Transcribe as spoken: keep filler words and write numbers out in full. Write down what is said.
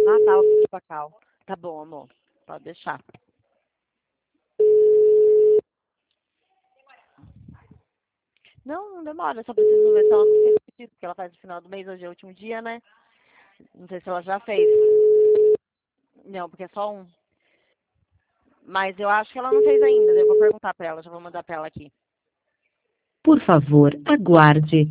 Ah, tá, o Pacal. Tá bom, amor. Pode deixar. Não, não demora, só preciso ver se ela fez pedido, porque ela faz no final do mês, hoje é o último dia, né? Não sei se ela já fez. Não, porque é só um. Mas eu acho que ela não fez ainda. Eu vou perguntar pra ela, já vou mandar pra ela aqui. Por favor, aguarde.